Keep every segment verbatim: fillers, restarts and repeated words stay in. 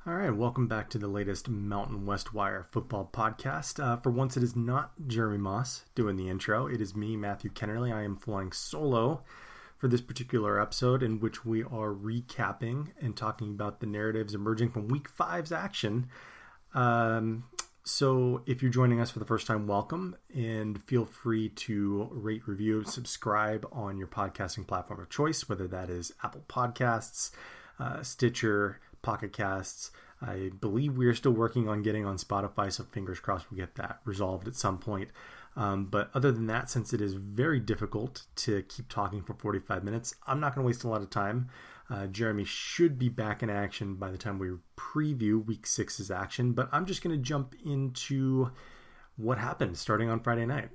All right, welcome back to the latest Mountain West Wire football podcast. Uh, for once, it is not Jeremy Moss doing the intro. It is me, Matthew Kennerly. I am flying solo for this particular episode in which we are recapping and talking about the narratives emerging from Week five's action. Um, so if you're joining us for the first time, welcome, and feel free to rate, review, subscribe on your podcasting platform of choice, whether that is Apple Podcasts, uh, Stitcher, Pocket Casts. I believe we are still working on getting on Spotify, so fingers crossed we get that resolved at some point. Um, but other than that, since it is very difficult to keep talking for forty-five minutes, I'm not going to waste a lot of time. Uh, Jeremy should be back in action by the time we preview Week six's action, but I'm just going to jump into what happened starting on Friday night.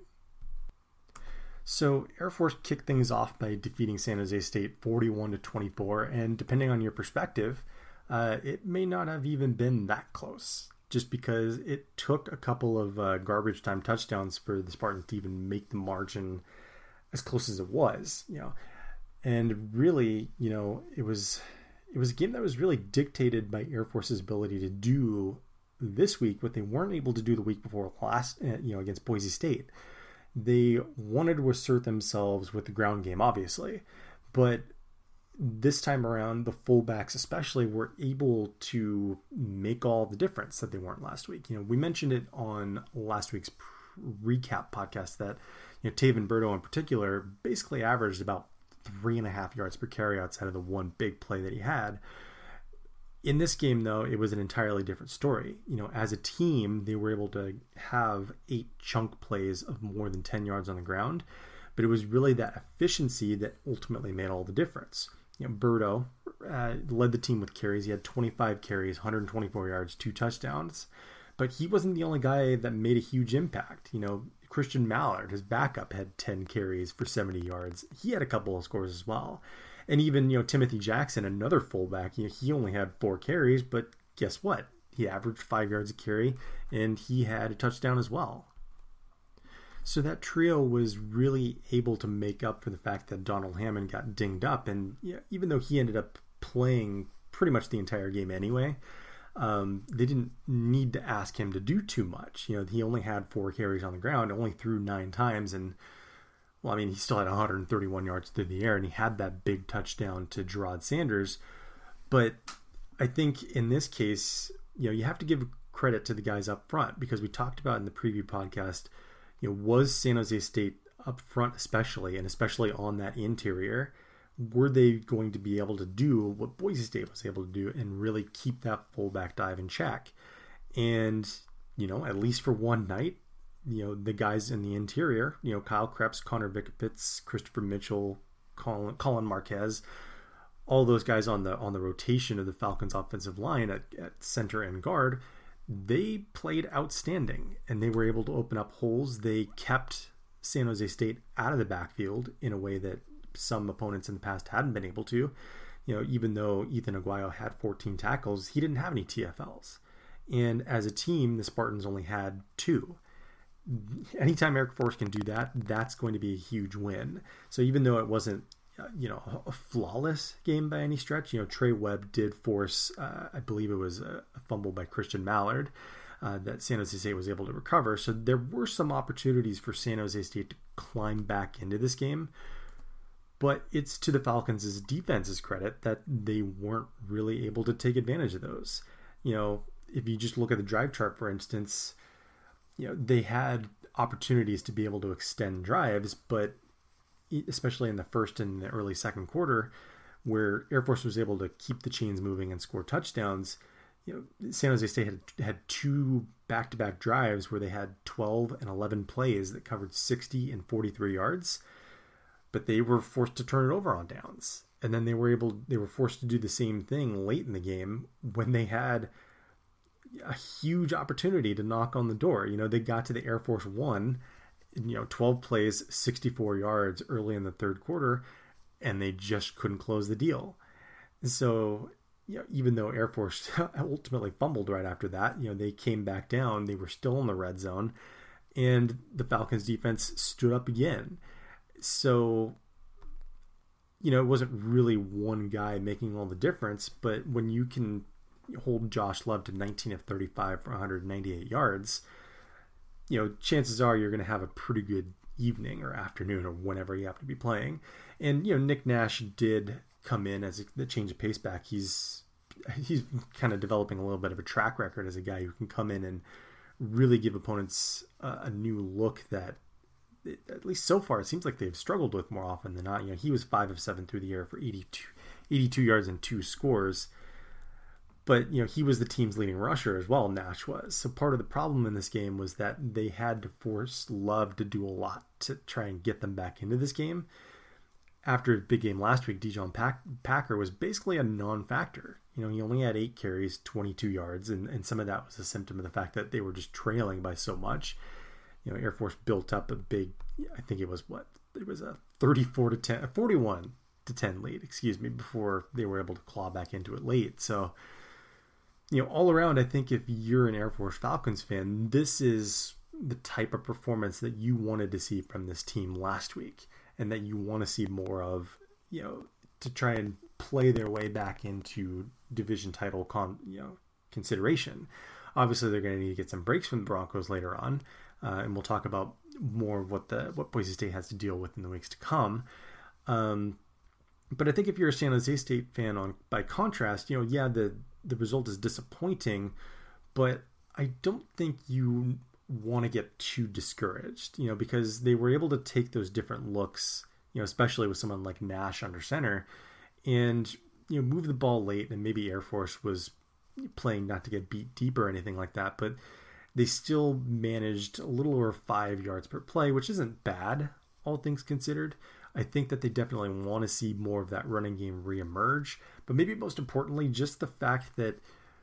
So Air Force kicked things off by defeating San Jose State forty-one to twenty-four, and depending on your perspective, Uh, it may not have even been that close, just because it took a couple of uh, garbage time touchdowns for the Spartans to even make the margin as close as it was, you know. And really, you know, it was it was a game that was really dictated by Air Force's ability to do this week what they weren't able to do the week before last, you know, against Boise State. They wanted to assert themselves with the ground game, obviously, but this time around, the fullbacks especially were able to make all the difference that they weren't last week. You know, we mentioned it on last week's recap podcast that, you know, Taven Berto in particular basically averaged about three and a half yards per carry outside of the one big play that he had. In this game, though, it was an entirely different story. You know, as a team, they were able to have eight chunk plays of more than ten yards on the ground, but it was really that efficiency that ultimately made all the difference. You know, Berto uh, led the team with carries. He had twenty-five carries, one hundred twenty-four yards, two touchdowns. But he wasn't the only guy that made a huge impact. You know, Christian Mallard, his backup, had ten carries for seventy yards. He had a couple of scores as well. And even, you know, Timothy Jackson, another fullback, you know, he only had four carries, but guess what? He averaged five yards a carry, and he had a touchdown as well. So that trio was really able to make up for the fact that Donald Hammond got dinged up. And you know, even though he ended up playing pretty much the entire game anyway, um, they didn't need to ask him to do too much. You know, he only had four carries on the ground, only threw nine times. And, well, I mean, he still had one hundred thirty-one yards through the air, and he had that big touchdown to Gerard Sanders. But I think in this case, you know, you have to give credit to the guys up front, because we talked about in the preview podcast, you know, was San Jose State up front especially, and especially on that interior, were they going to be able to do what Boise State was able to do and really keep that fullback dive in check? And, you know, at least for one night, you know, the guys in the interior, you know, Kyle Kreps, Connor Vikapitz, Christopher Mitchell, Colin, Colin Marquez, all those guys on the on the rotation of the Falcons offensive line at, at center and guard, they played outstanding, and they were able to open up holes. They kept San Jose State out of the backfield in a way that some opponents in the past hadn't been able to. You know, even though Ethan Aguayo had fourteen tackles, he didn't have any T F Ls. And as a team, the Spartans only had two. Anytime Air Force can do that, that's going to be a huge win. So even though it wasn't, you know, a flawless game by any stretch, you know, Trey Webb did force, uh, I believe it was a, a fumble by Christian Mallard uh, that San Jose State was able to recover. So there were some opportunities for San Jose State to climb back into this game, but it's to the Falcons' defense's credit that they weren't really able to take advantage of those. You know, if you just look at the drive chart, for instance, you know, they had opportunities to be able to extend drives, but especially in the first and the early second quarter, where Air Force was able to keep the chains moving and score touchdowns, you know, San Jose State had had two back-to-back drives where they had twelve and eleven plays that covered sixty and forty-three yards, but they were forced to turn it over on downs. And then they were able, they were forced to do the same thing late in the game when they had a huge opportunity to knock on the door. You know, they got to the Air Force One, you know, twelve plays, sixty-four yards early in the third quarter, and they just couldn't close the deal. So, you know, even though Air Force ultimately fumbled right after that, you know, they came back down, they were still in the red zone, and the Falcons defense stood up again. So, you know, it wasn't really one guy making all the difference, but when you can hold Josh Love to nineteen of thirty-five for one hundred ninety-eight yards, you know, chances are you're going to have a pretty good evening or afternoon or whenever you have to be playing. And, you know, Nick Nash did come in as a, the change of pace back. He's he's kind of developing a little bit of a track record as a guy who can come in and really give opponents uh, a new look that, it, at least so far, it seems like they've struggled with more often than not. You know, he was five of seven through the air for eighty-two, eighty-two yards and two scores. But, you know, he was the team's leading rusher as well, Nash was. So part of the problem in this game was that they had to force Love to do a lot to try and get them back into this game. After a big game last week, Dijon Pack- Packer was basically a non-factor. You know, he only had eight carries, twenty-two yards, and, and some of that was a symptom of the fact that they were just trailing by so much. You know, Air Force built up a big, I think it was what? It was a thirty-four to ten, a forty-one to ten lead, excuse me, before they were able to claw back into it late. So, you know, all around, I think if you're an Air Force Falcons fan, this is the type of performance that you wanted to see from this team last week and that you want to see more of, you know, to try and play their way back into division title con, you know, consideration. Obviously, they're going to need to get some breaks from the Broncos later on, uh, and we'll talk about more of what the what Boise State has to deal with in the weeks to come. Um, but I think if you're a San Jose State fan, on by contrast, you know, yeah, the the result is disappointing, but I don't think you want to get too discouraged, you know, because they were able to take those different looks, you know, especially with someone like Nash under center, and, you know, move the ball late. And maybe Air Force was playing not to get beat deep or anything like that, but they still managed a little over five yards per play, which isn't bad, all things considered. I think that they definitely want to see more of that running game reemerge, but maybe most importantly, just the fact that,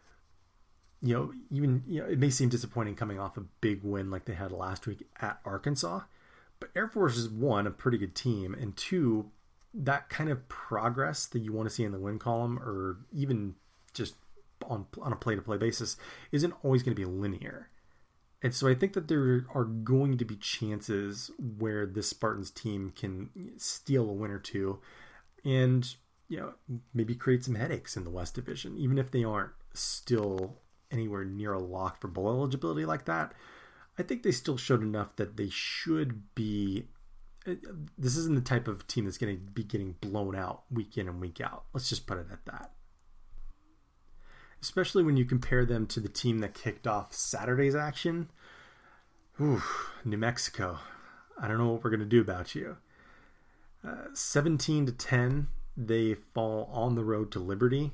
you know, even, you know, it may seem disappointing coming off a big win like they had last week at Arkansas, but Air Force is, one, a pretty good team, and two, that kind of progress that you want to see in the win column, or even just on on a play-to-play basis, isn't always going to be linear. And so I think that there are going to be chances where this Spartans team can steal a win or two and, you know, maybe create some headaches in the West Division, even if they aren't still anywhere near a lock for bowl eligibility like that. I think they still showed enough that they should be. This isn't the type of team that's going to be getting blown out week in and week out. Let's just put it at that. Especially when you compare them to the team that kicked off Saturday's action. Ooh, New Mexico. I don't know what we're going to do about you. Uh, seventeen to ten, they fall on the road to Liberty.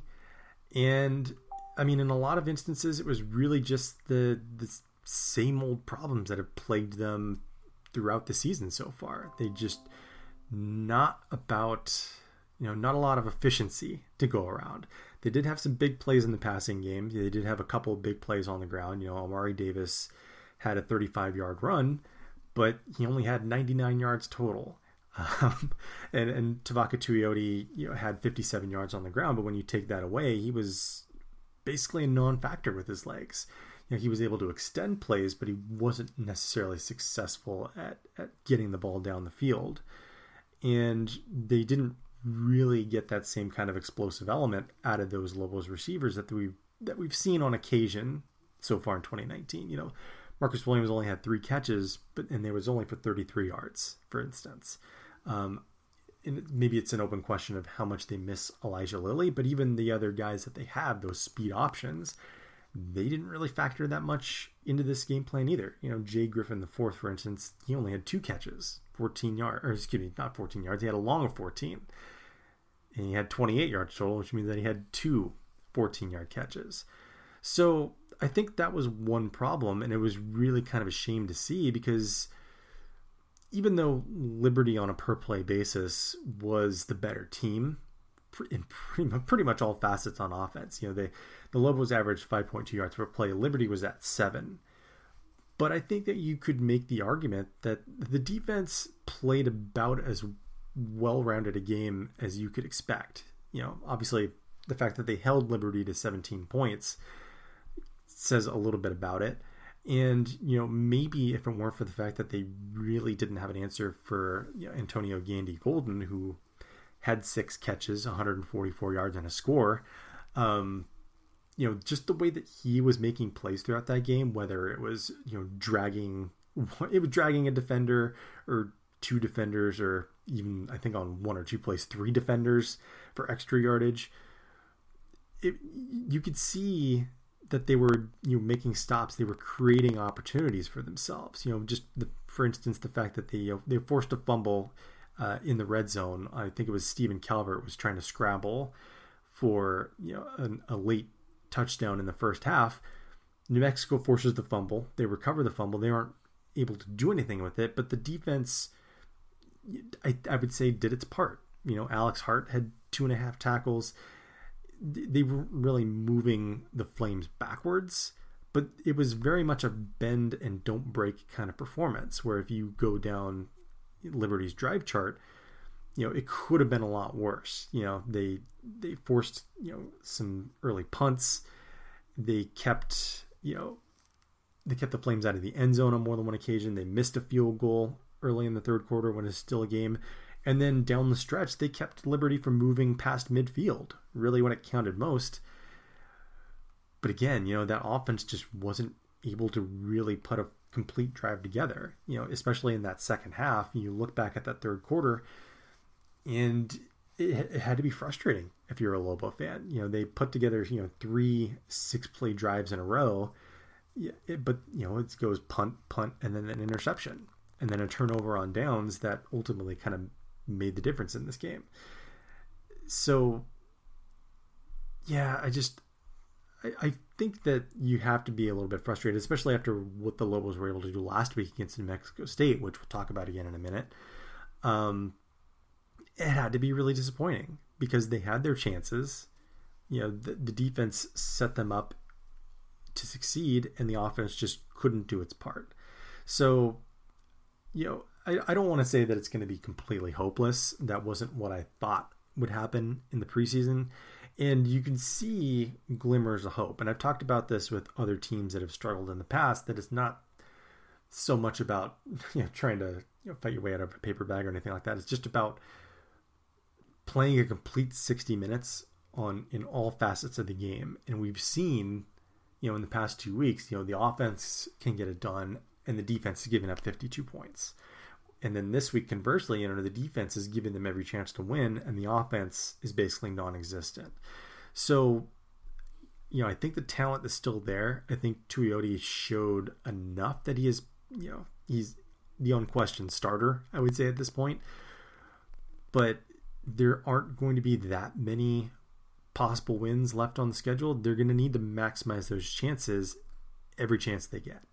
And, I mean, in a lot of instances, it was really just the, the same old problems that have plagued them throughout the season so far. They just not about, you know, not a lot of efficiency to go around. They did have some big plays in the passing game. They did have a couple of big plays on the ground. You know, Amari Davis had a thirty-five-yard run, but he only had ninety-nine yards total. Um, and, and Tavaka Tuioti, you know, had fifty-seven yards on the ground, but when you take that away, he was basically a non-factor with his legs. You know, he was able to extend plays, but he wasn't necessarily successful at, at getting the ball down the field. And they didn't really get that same kind of explosive element out of those Lobos receivers that we've that we've seen on occasion so far in twenty nineteen. You know, Marcus Williams only had three catches, but and there was only for thirty-three yards, for instance. Um, and maybe it's an open question of how much they miss Elijah Lilly, but even the other guys that they have, those speed options, they didn't really factor that much into this game plan either. You know, Jay Griffin the fourth, for instance, he only had two catches, fourteen yards, or excuse me, not fourteen yards. He had a long of fourteen. And he had twenty-eight yards total, which means that he had two fourteen-yard catches. So I think that was one problem, and it was really kind of a shame to see, because even though Liberty on a per-play basis was the better team in pretty much all facets on offense, you know, they, the Lobos averaged five point two yards per play. Liberty was at seven. But I think that you could make the argument that the defense played about as well-rounded a game as you could expect. You know, obviously the fact that they held Liberty to seventeen points says a little bit about it. And, you know, maybe if it weren't for the fact that they really didn't have an answer for, you know, Antonio Gandy Golden, who had six catches, one hundred forty-four yards and a score, um, you know, just the way that he was making plays throughout that game, whether it was, you know, dragging, it was dragging a defender or two defenders, or even I think on one or two plays, three defenders for extra yardage. It, you could see that they were, you know, making stops. They were creating opportunities for themselves. You know, just the, for instance, the fact that they you know, they forced a fumble uh, in the red zone. I think it was Stephen Calvert was trying to scramble for, you know, an, a late touchdown in the first half. New Mexico forces the fumble. They recover the fumble. They aren't able to do anything with it, but the defense, I, I would say, did its part. You know, Alex Hart had two and a half tackles. They were really moving the Flames backwards, but it was very much a bend and don't break kind of performance, where if you go down Liberty's drive chart, you know, it could have been a lot worse. You know, they they forced, you know, some early punts. They kept, you know, they kept the Flames out of the end zone on more than one occasion. They missed a field goal early in the third quarter when it's still a game. And then down the stretch, they kept Liberty from moving past midfield, really when it counted most. But again, you know, that offense just wasn't able to really put a complete drive together, you know, especially in that second half. You look back at that third quarter, and it, it had to be frustrating if you're a Lobo fan. You know, they put together, you know, three six-play drives in a row, yeah, it, but, you know, it goes punt, punt, and then an interception, and then a turnover on downs that ultimately kind of made the difference in this game. So yeah, I just I, I think that you have to be a little bit frustrated, especially after what the Lobos were able to do last week against New Mexico State, which we'll talk about again in a minute. Um, it had to be really disappointing because they had their chances. You know, the, the defense set them up to succeed, and the offense just couldn't do its part. So, you know, I, I don't want to say that it's going to be completely hopeless. That wasn't what I thought would happen in the preseason. And you can see glimmers of hope. And I've talked about this with other teams that have struggled in the past, that it's not so much about, you know, trying to, you know, fight your way out of a paper bag or anything like that. It's just about playing a complete sixty minutes on in all facets of the game. And we've seen, you know, in the past two weeks, you know, the offense can get it done and the defense is giving up fifty-two points. And then this week, conversely, you know, the defense is giving them every chance to win, and the offense is basically non-existent. So, you know, I think the talent is still there. I think Tuioti showed enough that he is, you know, he's the unquestioned starter, I would say, at this point. But there aren't going to be that many possible wins left on the schedule. They're going to need to maximize those chances every chance they get.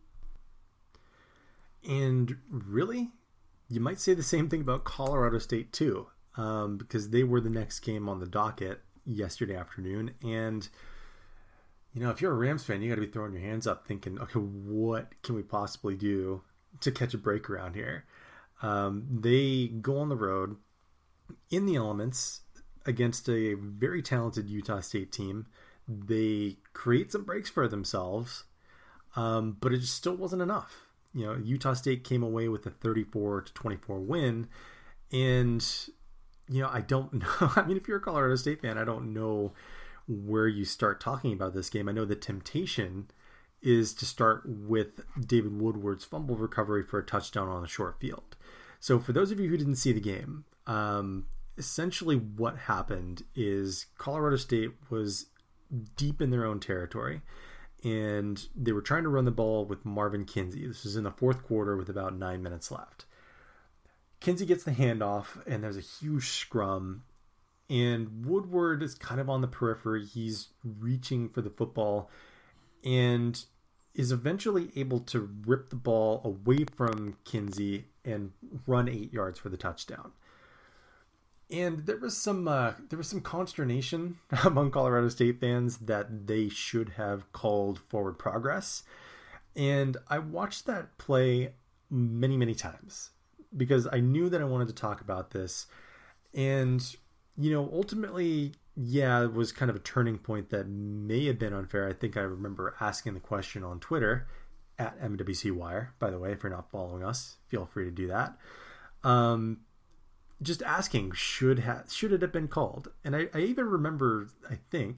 And really, you might say the same thing about Colorado State too, um, because they were the next game on the docket yesterday afternoon. And, you know, if you're a Rams fan, you got to be throwing your hands up thinking, okay, what can we possibly do to catch a break around here? Um, they go on the road in the elements against a very talented Utah State team. They create some breaks for themselves, um, but it just still wasn't enough. You know, Utah State came away with a thirty-four to twenty-four win. And, you know, I don't know. I mean, if you're a Colorado State fan, I don't know where you start talking about this game. I know the temptation is to start with David Woodward's fumble recovery for a touchdown on a short field. So for those of you who didn't see the game, um, essentially what happened is Colorado State was deep in their own territory, and they were trying to run the ball with Marvin Kinsey. This was in the fourth quarter with about nine minutes left. Kinsey gets the handoff, and there's a huge scrum, and Woodward is kind of on the periphery. He's reaching for the football and is eventually able to rip the ball away from Kinsey and run eight yards for the touchdown. And there was some uh, there was some consternation among Colorado State fans that they should have called forward progress. And I watched that play many, many times because I knew that I wanted to talk about this. And, you know, ultimately, yeah, it was kind of a turning point that may have been unfair. I think I remember asking the question on Twitter at M W C Wire. By the way, if you're not following us, feel free to do that. Um, just asking, should ha- should it have been called? And I, I even remember, I think,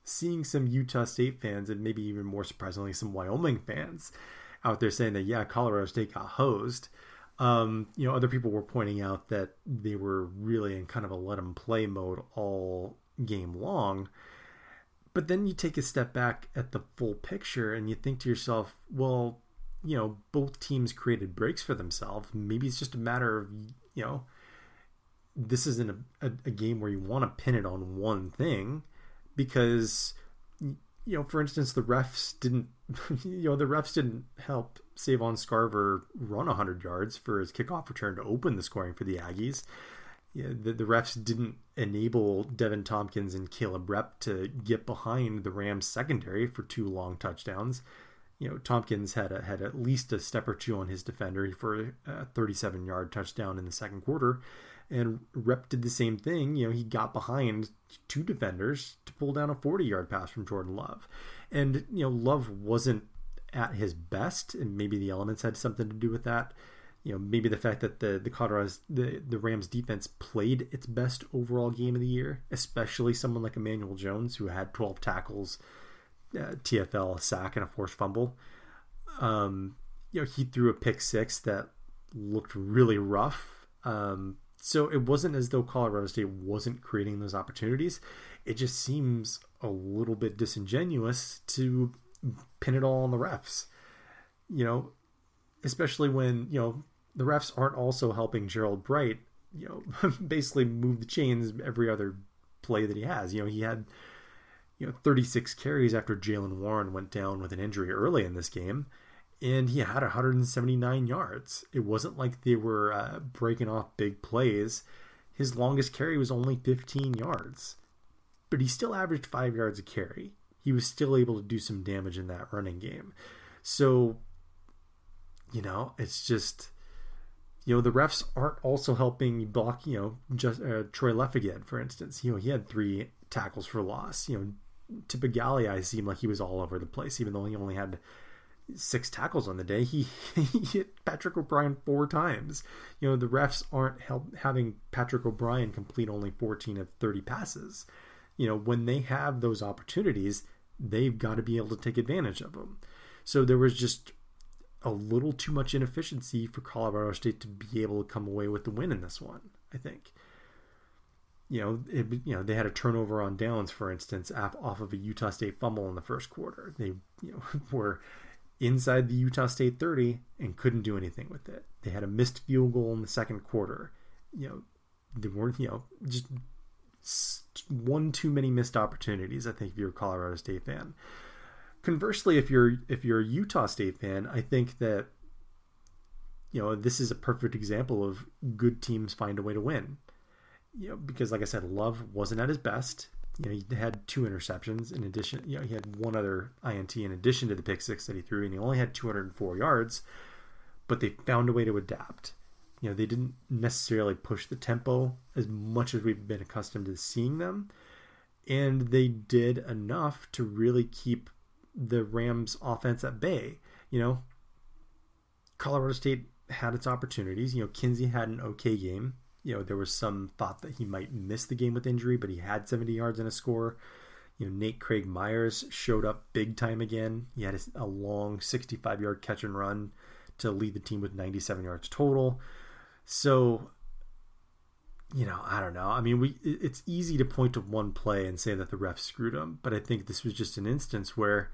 seeing some Utah State fans, and maybe even more surprisingly, some Wyoming fans out there saying that, yeah, Colorado State got hosed. Um, you know, other people were pointing out that they were really in kind of a let them play mode all game long. But then you take a step back at the full picture and you think to yourself, well, you know, both teams created breaks for themselves. Maybe it's just a matter of, you know, this isn't a, a, a game where you want to pin it on one thing because, you know, for instance, the refs didn't, you know, the refs didn't help Savon Scarver run one hundred yards for his kickoff return to open the scoring for the Aggies. Yeah, the, the refs didn't enable Devin Tompkins and Caleb Rep to get behind the Rams secondary for two long touchdowns. You know, Tompkins had a, had at least a step or two on his defender for a thirty-seven yard touchdown in the second quarter. And Rep did the same thing. You know, he got behind two defenders to pull down a forty yard pass from Jordan Love. And, you know, Love wasn't at his best, and maybe the elements had something to do with that. You know, maybe the fact that the the Colorado's, the the Rams defense played its best overall game of the year, especially someone like Emmanuel Jones, who had twelve tackles, uh, T F L, a sack, and a forced fumble. Um, you know, he threw a pick six that looked really rough. Um, so it wasn't as though Colorado State wasn't creating those opportunities. It just seems a little bit disingenuous to pin it all on the refs. You know, especially when, you know, the refs aren't also helping Gerald Bright, you know, basically move the chains every other play that he has. You know, he had, you know, thirty-six carries after Jaylen Warren went down with an injury early in this game, and he had one hundred seventy-nine yards. It wasn't like they were uh, breaking off big plays. His longest carry was only fifteen yards, but he still averaged five yards a carry. He was still able to do some damage in that running game. So, you know, it's just, you know, the refs aren't also helping block, you know, just uh, Troy Leffigan, for instance. You know, he had three tackles for loss. You know, Tipigali seemed like he was all over the place, even though he only had six tackles on the day. He, he hit Patrick O'Brien four times. You know, the refs aren't help, having Patrick O'Brien complete only fourteen of thirty passes. You know, when they have those opportunities, they've got to be able to take advantage of them. So there was just a little too much inefficiency for Colorado State to be able to come away with the win in this one, I think. You know, it, you know, they had a turnover on downs, for instance, off of a Utah State fumble in the first quarter. They, you know, were inside the Utah State thirty and couldn't do anything with it. They had a missed field goal in the second quarter. You know, they weren't, you know, just one too many missed opportunities, I think, if you're a Colorado State fan. Conversely, if you're if you're a Utah State fan, I think that, you know, this is a perfect example of good teams find a way to win. You know, because like I said, Love wasn't at his best. You know, he had two interceptions in addition. You know, he had one other I N T in addition to the pick six that he threw, and he only had two hundred four yards. But they found a way to adapt. You know, they didn't necessarily push the tempo as much as we've been accustomed to seeing them, and they did enough to really keep the Rams offense at bay. You know, Colorado State had its opportunities. You know, Kinsey had an okay game. You know, there was some thought that he might miss the game with injury, but he had seventy yards and a score. You know, Nate Craig Myers showed up big time again. He had a, a long sixty-five yard catch and run to lead the team with ninety-seven yards total. So, you know, I don't know. I mean, we it's easy to point to one play and say that the refs screwed them, but I think this was just an instance where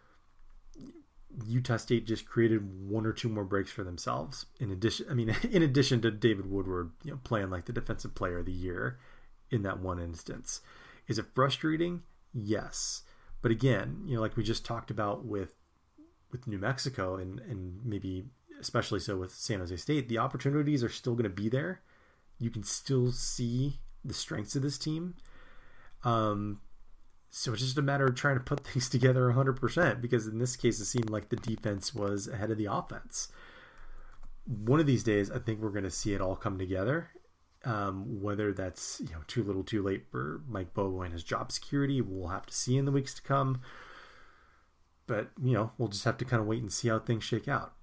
Utah State just created one or two more breaks for themselves. In addition, I mean, in addition to David Woodward, you know, playing like the defensive player of the year in that one instance. Is it frustrating? Yes. But again, you know, like we just talked about with with New Mexico and, and maybe especially so with San Jose State, the opportunities are still going to be there. You can still see the strengths of this team. Um, So it's just a matter of trying to put things together one hundred percent, because in this case, it seemed like the defense was ahead of the offense. One of these days, I think we're going to see it all come together. Um, whether that's, you know, too little too late for Mike Bobo and his job security, we'll have to see in the weeks to come. But, you know, we'll just have to kind of wait and see how things shake out.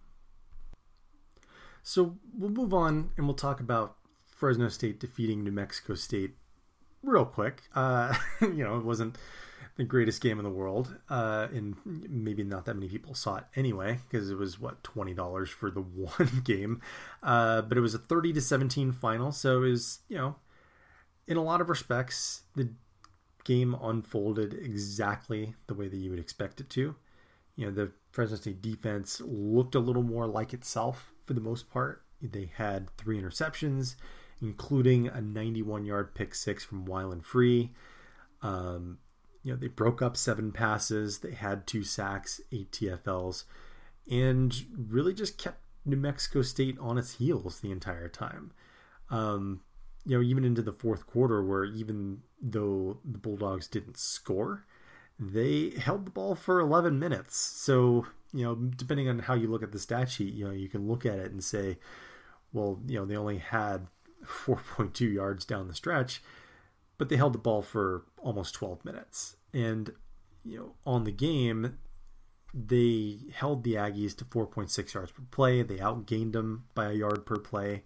So we'll move on and we'll talk about Fresno State defeating New Mexico State real quick. Uh, you know, it wasn't the greatest game in the world, uh, and maybe not that many people saw it anyway, because it was, what, twenty dollars for the one game. Uh, but it was a thirty to seventeen final, so it was, you know, in a lot of respects, the game unfolded exactly the way that you would expect it to. You know, the Fresno State defense looked a little more like itself for the most part. They had three interceptions, including a ninety-one-yard pick six from Wyland Free. Um, you know, they broke up seven passes. They had two sacks, eight T F Ls, and really just kept New Mexico State on its heels the entire time. Um, you know, even into the fourth quarter, where even though the Bulldogs didn't score, they held the ball for eleven minutes. So, you know, depending on how you look at the stat sheet, you know, you can look at it and say, well, you know, they only had four point two yards down the stretch, but they held the ball for almost twelve minutes. And, you know, on the game, they held the Aggies to four point six yards per play. They outgained them by a yard per play.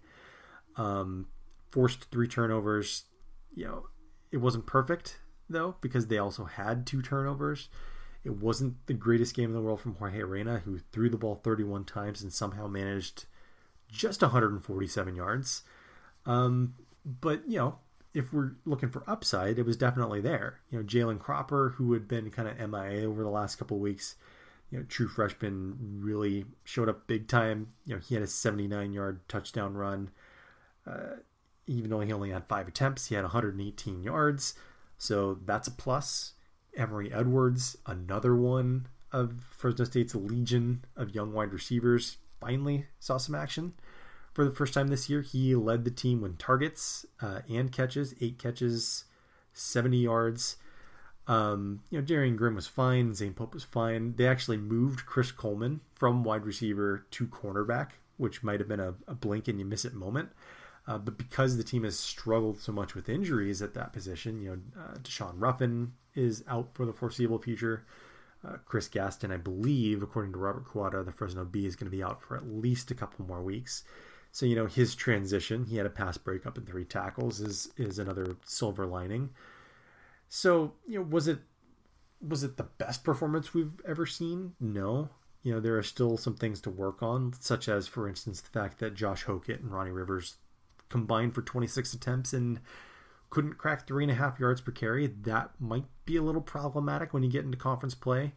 Um, forced three turnovers. You know, it wasn't perfect, though, because they also had two turnovers. It wasn't the greatest game in the world from Jorge Reyna, who threw the ball thirty-one times and somehow managed just one hundred forty-seven yards. Um, but, you know, if we're looking for upside, it was definitely there. You know, Jalen Cropper, who had been kind of M I A over the last couple of weeks, you know, true freshman, really showed up big time. You know, he had a seventy-nine-yard touchdown run. Uh, even though he only had five attempts, he had one hundred eighteen yards. So that's a plus. Emory Edwards, another one of Fresno State's legion of young wide receivers, finally saw some action for the first time this year. He led the team with targets uh, and catches, eight catches, seventy yards. Um, you know, Darian Grimm was fine. Zane Pope was fine. They actually moved Chris Coleman from wide receiver to cornerback, which might have been a, a blink and you miss it moment. Uh, but because the team has struggled so much with injuries at that position, you know, uh, Deshaun Ruffin is out for the foreseeable future. Uh, Chris Gaston, I believe, according to Robert Kawada, the Fresno Bee, is going to be out for at least a couple more weeks. So, you know, his transition, he had a pass breakup and three tackles, is is another silver lining. So, you know, was it was it the best performance we've ever seen? No. You know, there are still some things to work on, such as, for instance, the fact that Josh Hokett and Ronnie Rivers combined for twenty-six attempts and couldn't crack three and a half yards per carry. That might be a little problematic when you get into conference play.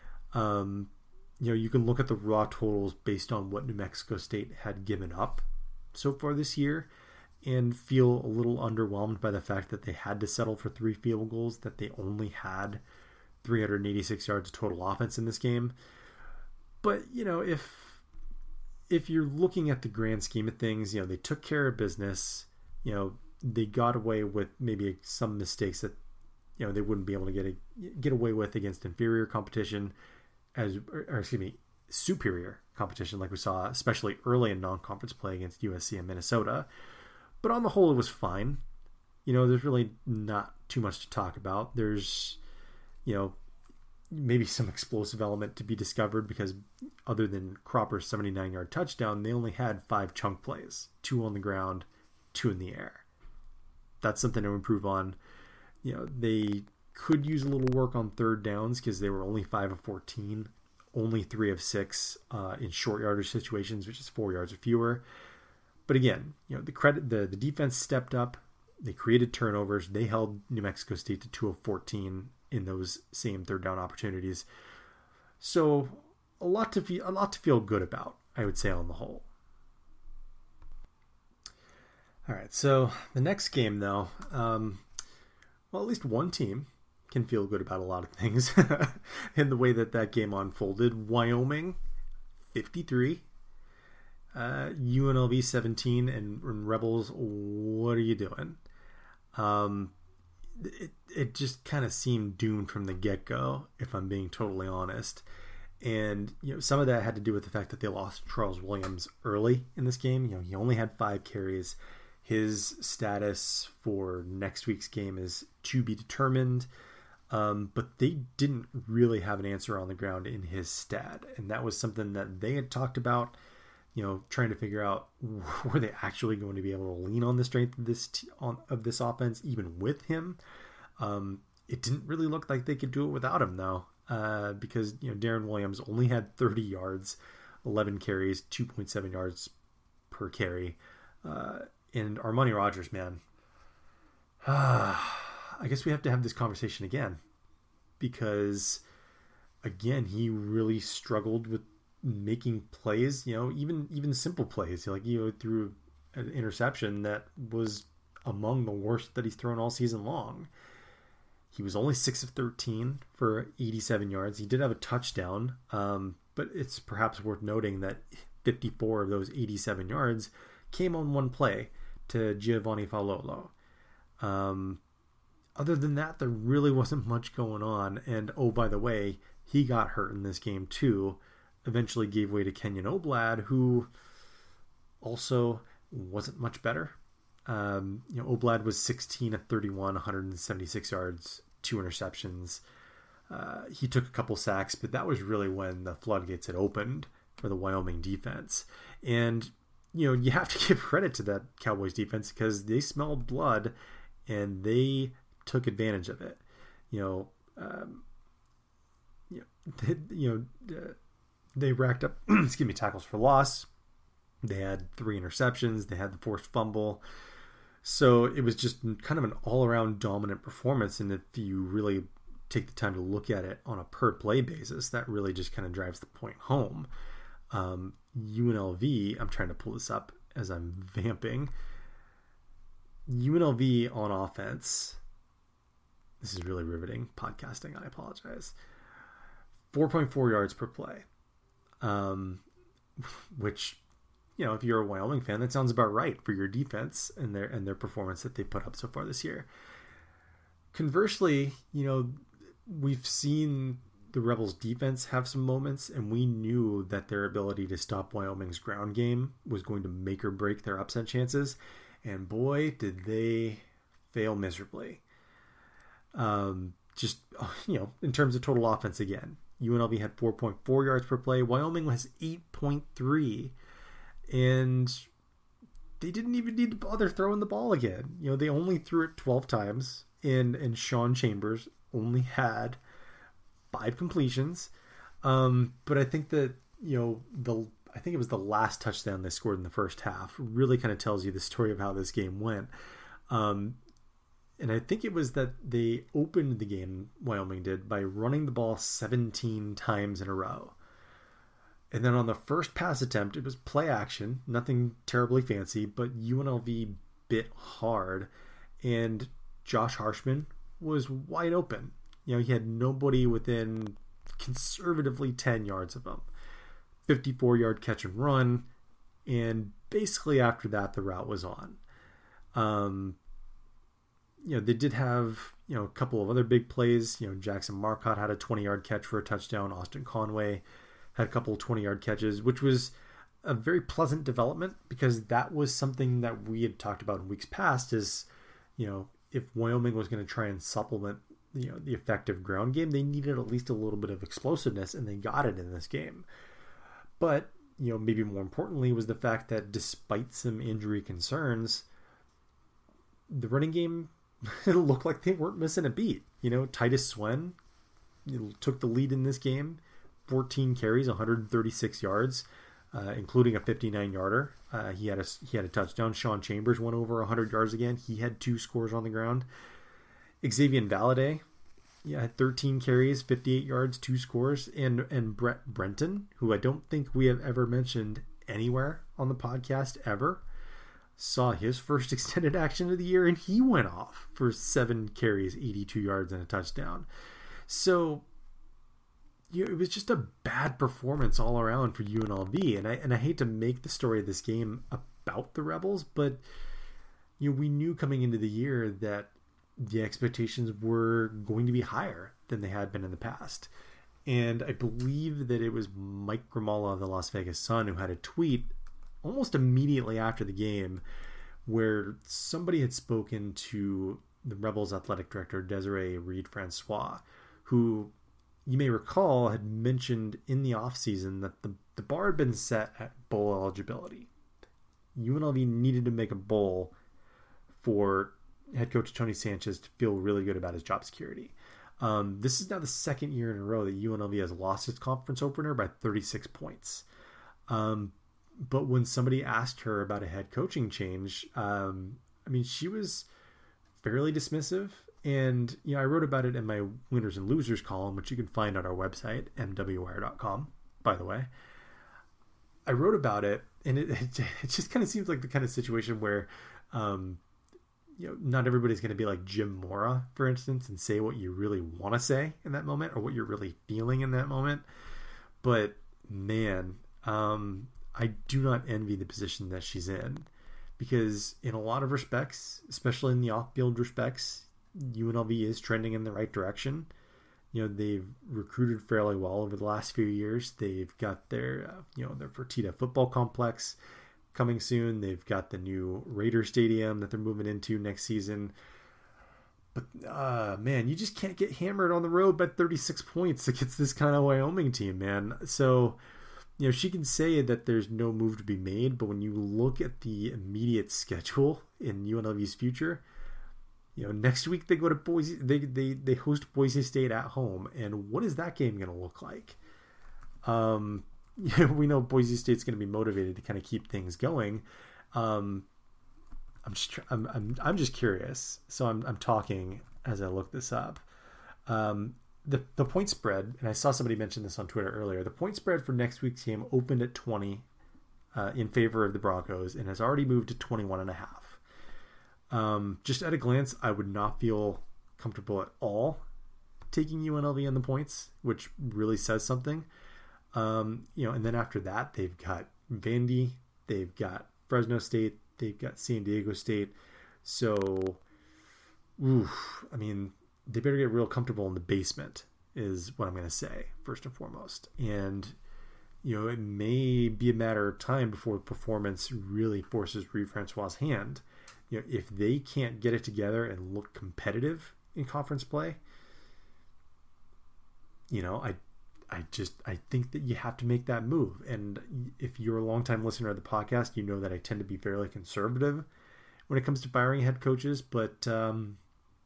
Um, you know, you can look at the raw totals based on what New Mexico State had given up so far this year and feel a little underwhelmed by the fact that they had to settle for three field goals, that they only had three hundred eighty-six yards of total offense in this game. But, you know, if if you're looking at the grand scheme of things, you know, they took care of business. You know, they got away with maybe some mistakes that, you know, they wouldn't be able to get a, get away with against inferior competition, as or, or excuse me, superior competition, like we saw, especially early in non-conference play against U S C and Minnesota. But on the whole, it was fine. You know, there's really not too much to talk about. There's, you know, maybe some explosive element to be discovered because other than Cropper's seventy-nine-yard touchdown, they only had five chunk plays, two on the ground, two in the air. That's something to improve on. You know, they could use a little work on third downs because they were only five of fourteen, only three of six uh, in short yardage situations, which is four yards or fewer. But again, you know, the credit the, the defense stepped up. They created turnovers. They held New Mexico State to two of fourteen in those same third down opportunities. So a lot to feel, a lot to feel good about, I would say, on the whole. All right, so the next game, though, um, well, at least one team can feel good about a lot of things in the way that that game unfolded. Wyoming, fifty-three, uh, U N L V seventeen, and, and Rebels, what are you doing? Um, it it just kind of seemed doomed from the get-go, if I'm being totally honest. And, you know, some of that had to do with the fact that they lost Charles Williams early in this game. You know, he only had five carries. His status for next week's game is to be determined. Um, but they didn't really have an answer on the ground in his stat. And that was something that they had talked about, you know, trying to figure out, were they actually going to be able to lean on the strength of this t- on, of this offense even with him? Um, it didn't really look like they could do it without him, though, uh, because you know Darren Williams only had thirty yards, eleven carries, two point seven yards per carry, uh, and Armani Rogers, man, I guess we have to have this conversation again, because again he really struggled with making plays, you know, even even simple plays, like you know through an interception that was among the worst that he's thrown all season long. He was only six of thirteen for eighty-seven yards. He did have a touchdown, um, but it's perhaps worth noting that fifty-four of those eighty-seven yards came on one play to Giovanni Falolo. Um, other than that, there really wasn't much going on. And oh, by the way, he got hurt in this game too. Eventually gave way to Kenyon Oblad, who also wasn't much better. Um, you know, Oblad was sixteen of thirty-one, one hundred seventy-six yards, two interceptions. Uh, he took a couple sacks, but that was really when the floodgates had opened for the Wyoming defense. And, you know, you have to give credit to that Cowboys defense because they smelled blood and they took advantage of it. You know, um, you know, they, you know, uh, they racked up, excuse me, tackles for loss. They had three interceptions. They had the forced fumble. So it was just kind of an all-around dominant performance. And if you really take the time to look at it on a per-play basis, that really just kind of drives the point home. Um, U N L V, I'm trying to pull this up as I'm vamping. U N L V on offense, this is really riveting podcasting, I apologize. four point four yards per play. Um, which... You know, if you're a Wyoming fan, that sounds about right for your defense and their and their performance that they put up so far this year. Conversely, you know, we've seen the Rebels defense have some moments, and we knew that their ability to stop Wyoming's ground game was going to make or break their upset chances. And boy, did they fail miserably. Um, just, you know, in terms of total offense again, U N L V had four point four yards per play. Wyoming was eight point three. And they didn't even need to bother throwing the ball again. You know, they only threw it twelve times, and and Sean Chambers only had five completions. Um, but I think that, you know, the I think it was the last touchdown they scored in the first half really kind of tells you the story of how this game went. Um, and I think it was that they opened the game, Wyoming did, by running the ball seventeen times in a row. And then on the first pass attempt, it was play action, nothing terribly fancy, but U N L V bit hard, and Josh Harshman was wide open. You know, he had nobody within conservatively ten yards of him. fifty-four yard catch and run, and basically after that, the route was on. Um, you know, they did have, you know, a couple of other big plays. You know, Jackson Marcotte had a twenty yard catch for a touchdown. Austin Conway had a couple of twenty yard catches, which was a very pleasant development because that was something that we had talked about in weeks past is, you know, if Wyoming was going to try and supplement, you know, the effective ground game, they needed at least a little bit of explosiveness, and they got it in this game. But, you know, maybe more importantly was the fact that despite some injury concerns, the running game, it looked like they weren't missing a beat. You know, Titus Swen took the lead in this game. fourteen carries, one hundred thirty-six yards, uh, including a fifty-nine yarder. Uh, he had a he had a touchdown. Sean Chambers went over one hundred yards again. He had two scores on the ground. Xavier Valade, yeah, had thirteen carries, fifty-eight yards, two scores, and and Brett Brenton, who I don't think we have ever mentioned anywhere on the podcast ever, saw his first extended action of the year, and he went off for seven carries, eighty-two yards, and a touchdown. So, you know, it was just a bad performance all around for U N L V, and I and I hate to make the story of this game about the Rebels, but you know, we knew coming into the year that the expectations were going to be higher than they had been in the past. And I believe that it was Mike Grimala of the Las Vegas Sun who had a tweet almost immediately after the game where somebody had spoken to the Rebels athletic director, Desiree Reed-Francois, who you may recall had mentioned in the offseason that the, the bar had been set at bowl eligibility. U N L V needed to make a bowl for head coach Tony Sanchez to feel really good about his job security. Um, this is now the second year in a row that U N L V has lost its conference opener by thirty-six points. Um, but when somebody asked her about a head coaching change, um, I mean, she was fairly dismissive. And, you know, I wrote about it in my winners and losers column, which you can find on our website, m w wire dot com, by the way. I wrote about it, and it, it, it just kind of seems like the kind of situation where, um, you know, not everybody's going to be like Jim Mora, for instance, and say what you really want to say in that moment or what you're really feeling in that moment. But, man, um, I do not envy the position that she's in, because in a lot of respects, especially in the off-field respects, U N L V is trending in the right direction. You know, they've recruited fairly well over the last few years. They've got their, uh, you know, their Fertitta football complex coming soon. They've got the new Raider Stadium that they're moving into next season. But, uh, man, you just can't get hammered on the road by thirty-six points against this kind of Wyoming team, man. So, you know, she can say that there's no move to be made, but when you look at the immediate schedule in U N L V's future, you know, next week they go to Boise, they, they, they host Boise State at home. And what is that game going to look like? Um, we know Boise State's going to be motivated to kind of keep things going. Um, I'm just, I'm, I'm, I'm just curious. So I'm, I'm talking as I look this up. Um, the, the point spread, and I saw somebody mention this on Twitter earlier, the point spread for next week's game opened at twenty uh, in favor of the Broncos and has already moved to twenty-one and a half. Um, just at a glance, I would not feel comfortable at all taking U N L V on the points, which really says something. Um, you know, and then after that, they've got Vandy, they've got Fresno State, they've got San Diego State. So, oof, I mean, they better get real comfortable in the basement, is what I'm going to say, first and foremost. And, you know, it may be a matter of time before performance really forces Reeve Francois' hand. You know, if they can't get it together and look competitive in conference play, you know, I, I just, I think that you have to make that move. And if you're a longtime listener of the podcast, you know that I tend to be fairly conservative when it comes to firing head coaches. But, um,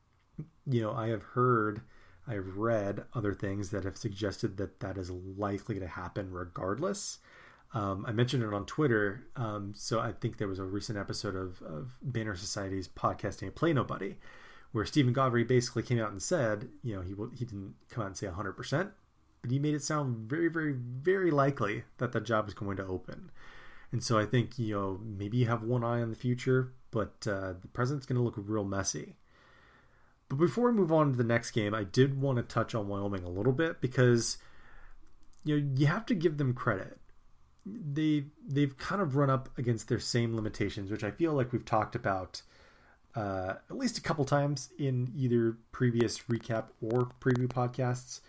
you know, I have heard, I've read other things that have suggested that that is likely to happen regardless. Um, I mentioned it on Twitter, um, so I think there was a recent episode of, of Banner Society's podcasting Play Nobody, where Stephen Godfrey basically came out and said, you know, he he didn't come out and say one hundred percent, but he made it sound very, very, very likely that the job is going to open. And so I think, you know, maybe you have one eye on the future, but uh, the present's going to look real messy. But before we move on to the next game, I did want to touch on Wyoming a little bit because, you know, you have to give them credit. They, they've kind of run up against their same limitations, which I feel like we've talked about uh, at least a couple times in either previous recap or preview podcasts.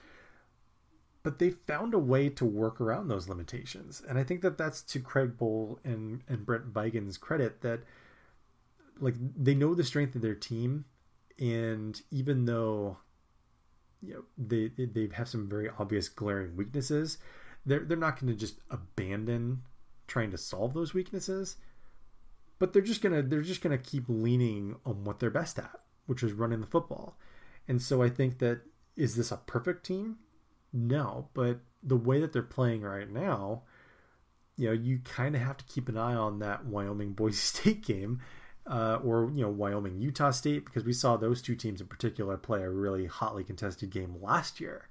But they found a way to work around those limitations. And I think that that's to Craig Bohl and, and Brent Vigen's credit, that like they know the strength of their team. And even though, you know, they, they have some very obvious glaring weaknesses, they're, they're not going to just abandon trying to solve those weaknesses, but they're just going to, they're just going to keep leaning on what they're best at, which is running the football. And so I think that, is this a perfect team? No, but the way that they're playing right now, you know, you kind of have to keep an eye on that Wyoming Boise State game, uh, or, you know, Wyoming Utah State, because we saw those two teams in particular play a really hotly contested game last year.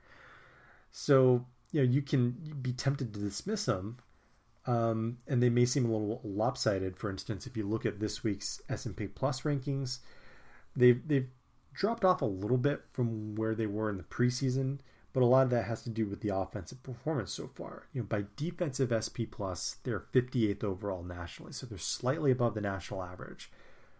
So, you know, you can be tempted to dismiss them, um, and they may seem a little lopsided. For instance, if you look at this week's S and P Plus rankings, they've they've dropped off a little bit from where they were in the preseason. But a lot of that has to do with the offensive performance so far. You know, by defensive S P plus, they're fifty-eighth overall nationally, so they're slightly above the national average.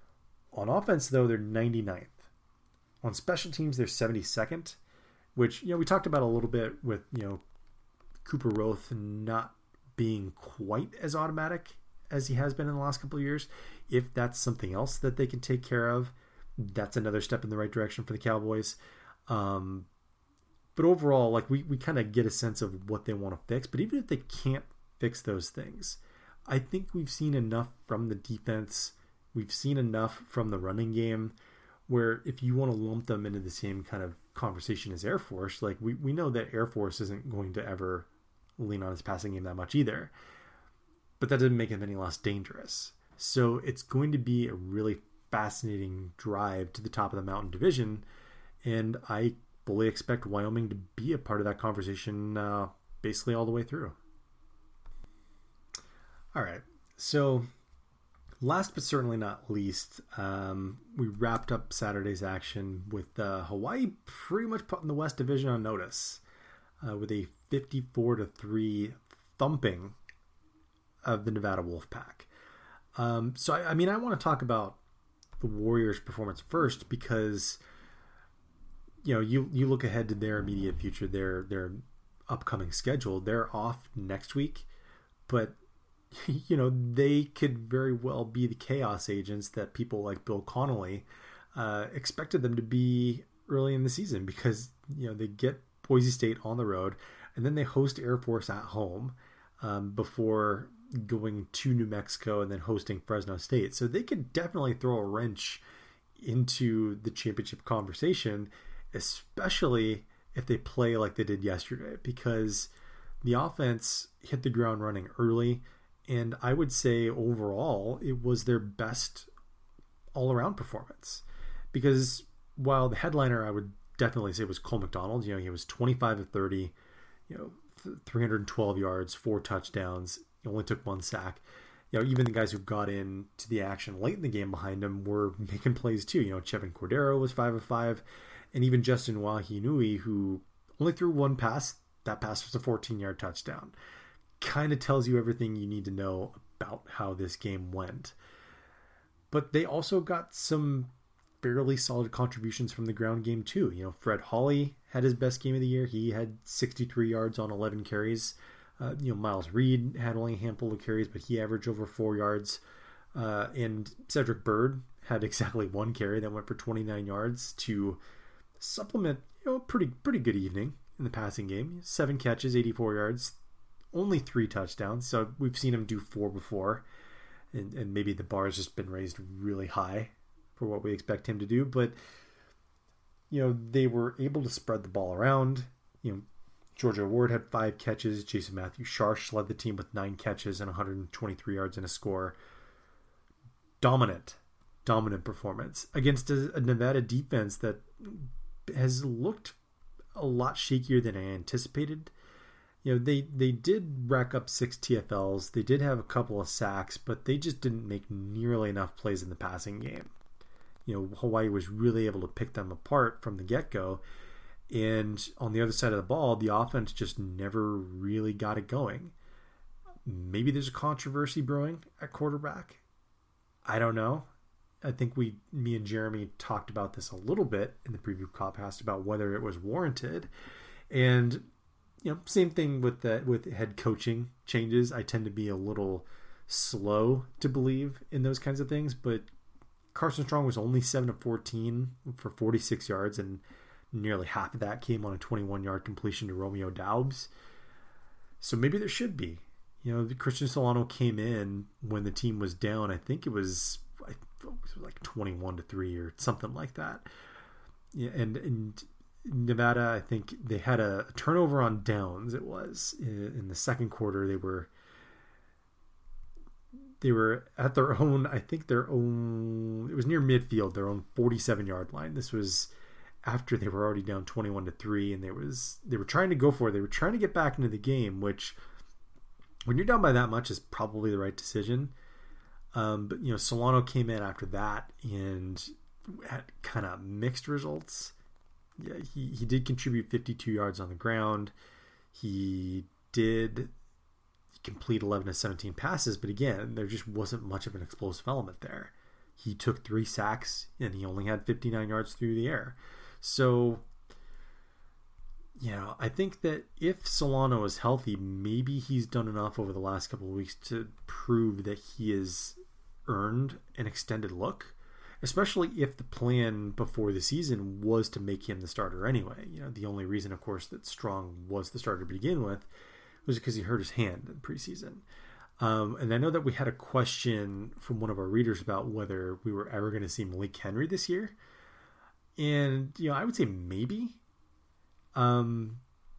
On offense, though, they're ninety-ninth. On special teams, they're seventy-second, which, you know, we talked about a little bit with, you know, Cooper Roth not being quite as automatic as he has been in the last couple of years. If that's something else that they can take care of, that's another step in the right direction for the Cowboys. Um, But overall, like we, we kind of get a sense of what they want to fix. But even if they can't fix those things, I think we've seen enough from the defense. We've seen enough from the running game where if you want to lump them into the same kind of conversation as Air Force, like we, we know that Air Force isn't going to ever lean on his passing game that much either. But that doesn't make him any less dangerous. So it's going to be a really fascinating drive to the top of the Mountain Division. And I fully expect Wyoming to be a part of that conversation uh, basically all the way through. All right. So last but certainly not least, um, we wrapped up Saturday's action with uh, Hawaii pretty much putting the West Division on notice uh, with a fifty-four to three thumping of the Nevada Wolfpack. Um, so, I, I mean, I want to talk about the Warriors' performance first because, you know, you, you look ahead to their immediate future, their their upcoming schedule. They're off next week, but, you know, they could very well be the chaos agents that people like Bill Connolly uh, expected them to be early in the season because, you know, they get Boise State on the road and then they host Air Force at home um, before going to New Mexico and then hosting Fresno State. So they could definitely throw a wrench into the championship conversation, especially if they play like they did yesterday, because the offense hit the ground running early. And I would say overall, it was their best all-around performance. Because while the headliner, I would definitely say was Cole McDonald. You know, he was twenty-five of thirty, you know, three hundred twelve yards, four touchdowns. He only took one sack. You know, even the guys who got in to the action late in the game behind him were making plays too. You know, Chevin Cordero was five of five, and even Justin Wahinui, who only threw one pass. That pass was a fourteen-yard touchdown. Kind of tells you everything you need to know about how this game went. But they also got some fairly solid contributions from the ground game too. You know, Fred Hawley had his best game of the year. He had sixty-three yards on eleven carries. Uh, you know, Miles Reed had only a handful of carries, but he averaged over four yards. Uh, and Cedric Byrd had exactly one carry that went for twenty-nine yards to supplement, you know, pretty pretty good evening in the passing game. Seven catches, eighty-four yards, only three touchdowns. So we've seen him do four before, and, and maybe the bar has just been raised really high for what we expect him to do. But, you know, they were able to spread the ball around. You know, Georgia Ward had five catches. Jason Matthew Sharsh led the team with nine catches and one hundred twenty-three yards and a score. Dominant, dominant performance against a, a Nevada defense that has looked a lot shakier than I anticipated. You know, they, they did rack up six T F Ls. They did have a couple of sacks, but they just didn't make nearly enough plays in the passing game. You know, Hawaii was really able to pick them apart from the get-go. And on the other side of the ball, the offense just never really got it going. Maybe there's a controversy brewing at quarterback. I don't know. I think we, me and Jeremy talked about this a little bit in the preview podcast about whether it was warranted. And, you know, same thing with the, with head coaching changes. I tend to be a little slow to believe in those kinds of things, but Carson Strong was only seven of fourteen for forty-six yards, and nearly half of that came on a twenty-one-yard completion to Romeo Daubs. So maybe there should be. You know, Christian Solano came in when the team was down. I think it was, I thought it was like twenty-one to three or something like that. Yeah, and, and Nevada, I think they had a, a turnover on downs. It was in, in the second quarter. They were they were at their own, I think their own, it was near midfield, their own forty-seven-yard line. This was after they were already down twenty-one to three, and there was they were trying to go for it. They were trying to get back into the game, which when you're down by that much is probably the right decision. Um, but you know, Solano came in after that and had kind of mixed results. Yeah, he, he did contribute fifty-two yards on the ground. He did complete eleven to seventeen passes, but again, there just wasn't much of an explosive element there. He took three sacks and he only had fifty-nine yards through the air. So, you know, I think that if Solano is healthy, maybe he's done enough over the last couple of weeks to prove that he has earned an extended look, especially if the plan before the season was to make him the starter anyway. You know, the only reason, of course, that Strong was the starter to begin with was because he hurt his hand in preseason. Um, and I know that we had a question from one of our readers about whether we were ever going to see Malik Henry this year. And, you know, I would say maybe. Um,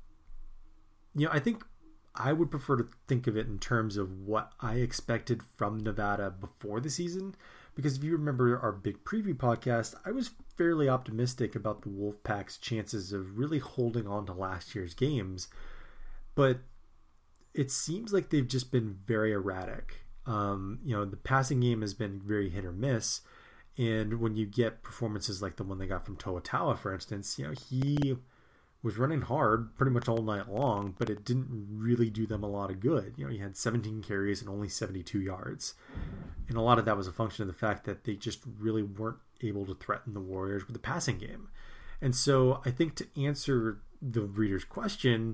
you know, I think I would prefer to think of it in terms of what I expected from Nevada before the season. Because if you remember our big preview podcast, I was fairly optimistic about the Wolfpack's chances of really holding on to last year's games. But it seems like they've just been very erratic. Um, you know, the passing game has been very hit or miss. And when you get performances like the one they got from Toa Taua, for instance, you know, he was running hard pretty much all night long, but it didn't really do them a lot of good. You know, he had seventeen carries and only seventy-two yards. And a lot of that was a function of the fact that they just really weren't able to threaten the Warriors with the passing game. And so I think to answer the reader's question,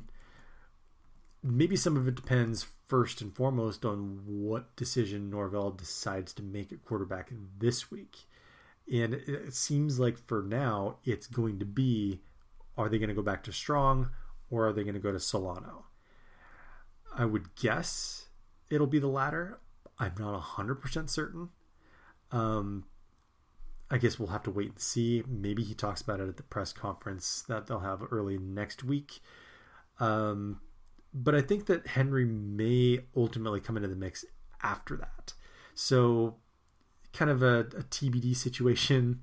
maybe some of it depends first and foremost on what decision Norvell decides to make at quarterback this week. And it seems like for now, it's going to be, are they going to go back to Strong or are they going to go to Solano? I would guess it'll be the latter. I'm not one hundred percent certain. Um, I guess we'll have to wait and see. Maybe he talks about it at the press conference that they'll have early next week. Um, but I think that Henry may ultimately come into the mix after that. So kind of a, a T B D situation.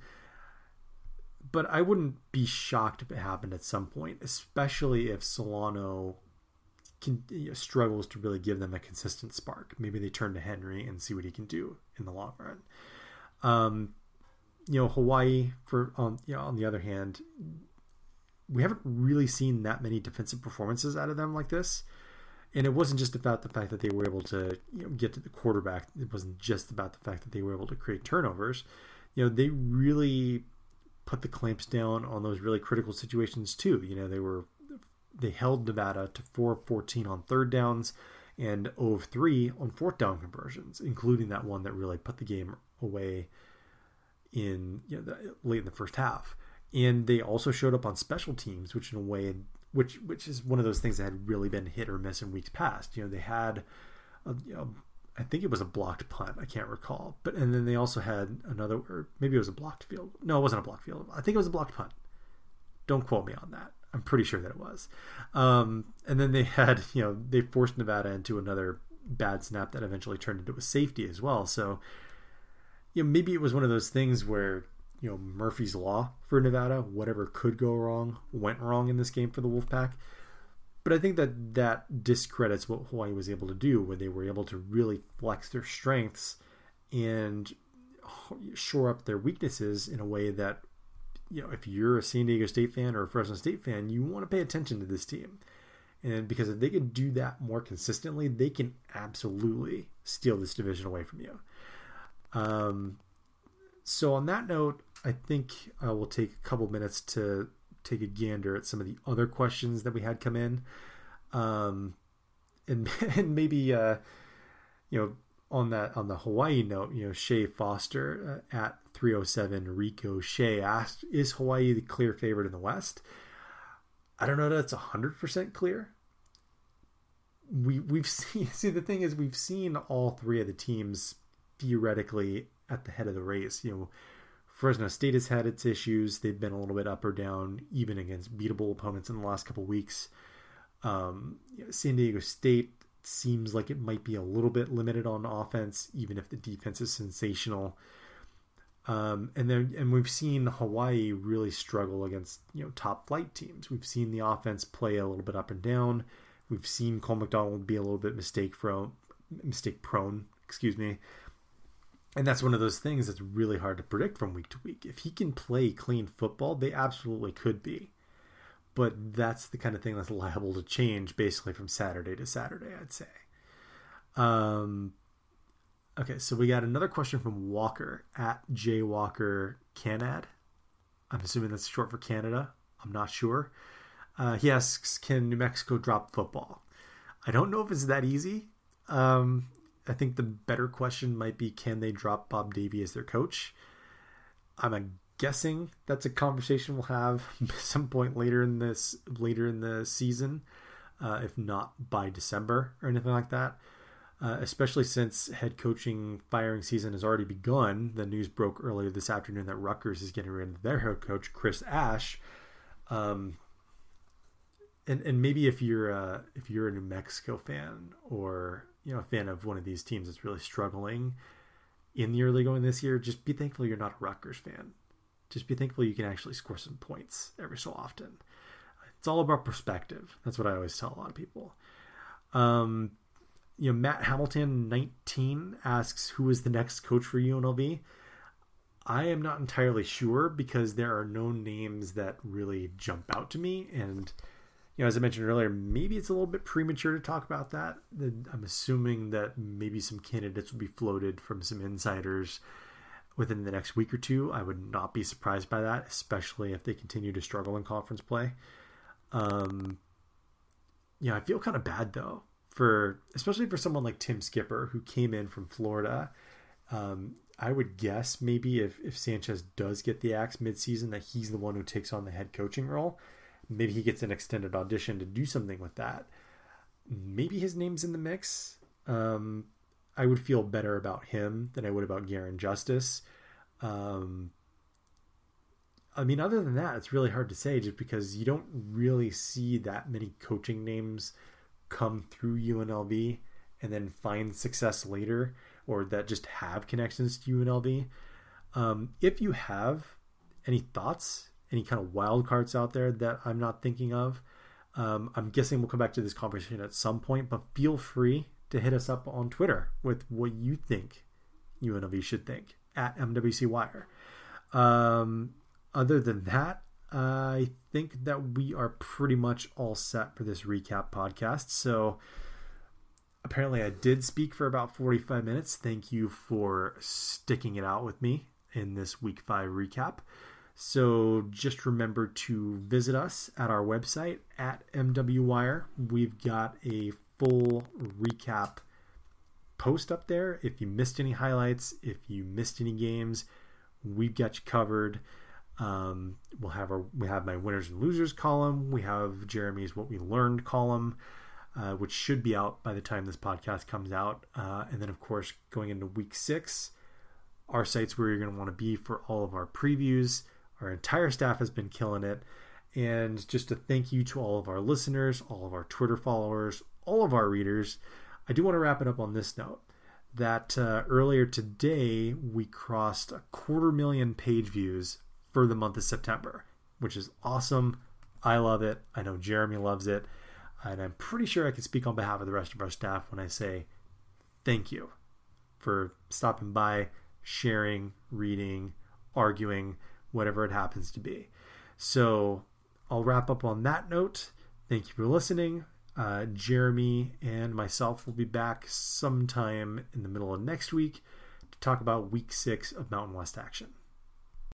But I wouldn't be shocked if it happened at some point, especially if Solano can, you know, struggles to really give them a consistent spark. Maybe they turn to Henry and see what he can do in the long run. Um, you know, Hawaii, for on you know, on the other hand, we haven't really seen that many defensive performances out of them like this. And it wasn't just about the fact that they were able to, you know, get to the quarterback. It wasn't just about the fact that they were able to create turnovers. You know, they really put the clamps down on those really critical situations too. You know, they were they held Nevada to four of fourteen on third downs and zero of three on fourth down conversions, including that one that really put the game away in, you know, the, late in the first half. And they also showed up on special teams, which in a way, which which is one of those things that had really been hit or miss in weeks past. You know, they had, a, you know, I think it was a blocked punt. I can't recall. But and then they also had another, or maybe it was a blocked field. No, it wasn't a blocked field. I think it was a blocked punt. Don't quote me on that. I'm pretty sure that it was. Um, and then they had, you know, they forced Nevada into another bad snap that eventually turned into a safety as well. So, you know, maybe it was one of those things where, you know, Murphy's Law for Nevada, whatever could go wrong, went wrong in this game for the Wolfpack. But I think that that discredits what Hawaii was able to do, where they were able to really flex their strengths and shore up their weaknesses in a way that, you know, if you're a San Diego State fan or a Fresno State fan, you want to pay attention to this team. And because if they can do that more consistently, they can absolutely steal this division away from you. Um, so on that note, I think uh, we'll take a couple minutes to take a gander at some of the other questions that we had come in. Um, and, and maybe, uh, you know, on that, on the Hawaii note, you know, Shea Foster uh, at three oh seven Rico Shea asked, is Hawaii the clear favorite in the West? I don't know that it's one hundred percent clear. We, we've seen, see, the thing is, we've seen all three of the teams theoretically at the head of the race. You know, Fresno State has had its issues. They've been a little bit up or down, even against beatable opponents in the last couple of weeks. Um, you know, San Diego State seems like it might be a little bit limited on offense, even if the defense is sensational. Um, and then, and we've seen Hawaii really struggle against, you know, top flight teams. We've seen the offense play a little bit up and down. We've seen Cole McDonald be a little bit mistake prone, mistake prone, excuse me. And that's one of those things that's really hard to predict from week to week. If he can play clean football, they absolutely could be. But that's the kind of thing that's liable to change basically from Saturday to Saturday, I'd say. Um, okay, so we got another question from Walker at J Walker Canad. I'm assuming that's short for Canada. I'm not sure. Uh, he asks, can New Mexico drop football? I don't know if it's that easy. Um, I think the better question might be, can they drop Bob Davie as their coach? I'm guessing that's a conversation we'll have some point later in this, later in the season, uh, if not by December or anything like that. uh, especially since head coaching firing season has already begun. The news broke earlier this afternoon that Rutgers is getting rid of their head coach, Chris Ash. Um, and and maybe if you're a, if you're a New Mexico fan, or you know a fan of one of these teams that's really struggling in the early going this year, just be thankful you're not a Rutgers fan. Just be thankful you can actually score some points every so often. It's all about perspective. That's what I always tell a lot of people. Um, you know, Matt Hamilton, nineteen, asks, who is the next coach for U N L V? I am not entirely sure, because there are no names that really jump out to me. And, you know, as I mentioned earlier, maybe it's a little bit premature to talk about that. I'm assuming that maybe some candidates will be floated from some insiders within the next week or two. I would not be surprised by that, especially if they continue to struggle in conference play. Um, yeah, I feel kind of bad though, for especially for someone like Tim Skipper, who came in from Florida. Um, I would guess maybe if, if Sanchez does get the axe midseason, that he's the one who takes on the head coaching role. Maybe he gets an extended audition to do something with that. Maybe his name's in the mix. Um, I would feel better about him than I would about Garin Justice. Um, I mean, other than that, it's really hard to say, just because you don't really see that many coaching names come through U N L V and then find success later, or that just have connections to U N L V. Um, if you have any thoughts, any kind of wild cards out there that I'm not thinking of, um, I'm guessing we'll come back to this conversation at some point, but feel free to hit us up on Twitter with what you think U N L V should think, at M W C Wire. Um, other than that, I think that we are pretty much all set for this recap podcast. So apparently I did speak for about forty-five minutes. Thank you for sticking it out with me in this week five recap. So just remember to visit us at our website at M W Wire. We've got a full recap post up there. If you missed any highlights, if you missed any games, we've got you covered. Um, we'll have our we have my winners and losers column. We have Jeremy's what we learned column, uh, which should be out by the time this podcast comes out. Uh, and then of course, going into week six, our site's where you're going to want to be for all of our previews. Our entire staff has been killing it. And just a thank you to all of our listeners, all of our Twitter followers, all of our readers. I do want to wrap it up on this note, that uh, earlier today we crossed a quarter million page views for the month of September, which is awesome. I love it. I know Jeremy loves it. And I'm pretty sure I can speak on behalf of the rest of our staff when I say thank you for stopping by, sharing, reading, arguing, whatever it happens to be. So I'll wrap up on that note. Thank you for listening. Uh, Jeremy and myself will be back sometime in the middle of next week to talk about week six of Mountain West action.